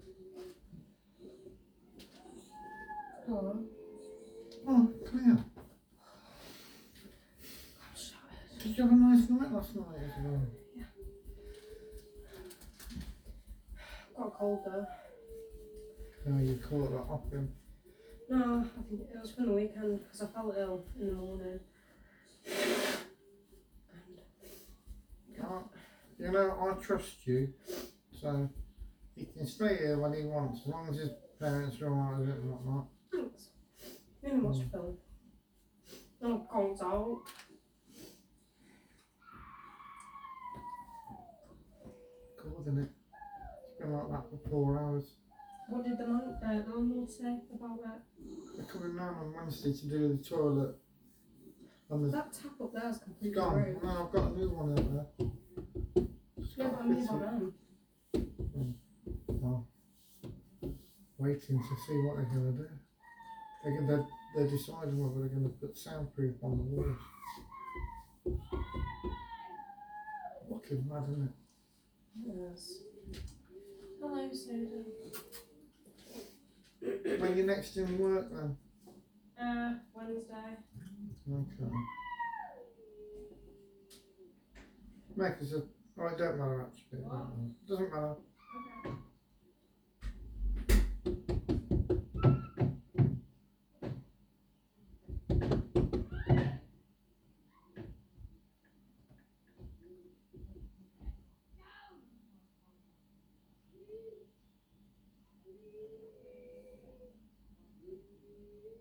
Oh. Oh, come here. Did you have a nice night last night as well? Yeah. Got a cold though. No, you caught that off him. No, I think it was from the weekend because I felt ill in the morning. You know, I trust you, so he can stay here when he wants, as long as his parents are alright with it and whatnot. Thanks. We only watched a film. No cold out. Cool, isn't it? It's been like that for 4 hours. What did the landlord say about that? They're coming round on Wednesday to do the toilet. And That tap up there is completely gone. ruined. No, I've got a new one out there. Just Yeah, got but to I fit need it. one Well, waiting to see what they're going to do. They're deciding whether they're going to put soundproof on the walls. Looking mad, isn't it? Yes. Hello, Susan. When you next in work then? Wednesday. Okay. Make us a... Oh, it don't matter actually. It doesn't matter.